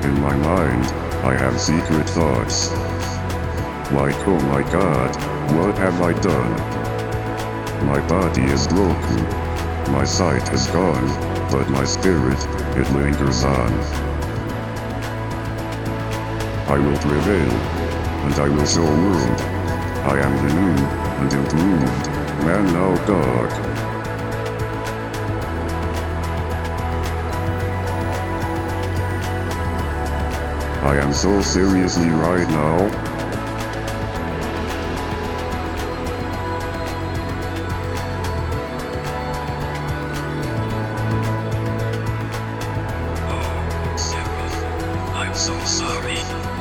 In my mind, I have secret thoughts. Like, oh my god, what have I done? My body is broken. My sight is gone, but my spirit, it lingers on. I will prevail, and I will show world. I am the new and improved man now dog. I am so seriously right now. Oh, Sarah, I'm so sorry.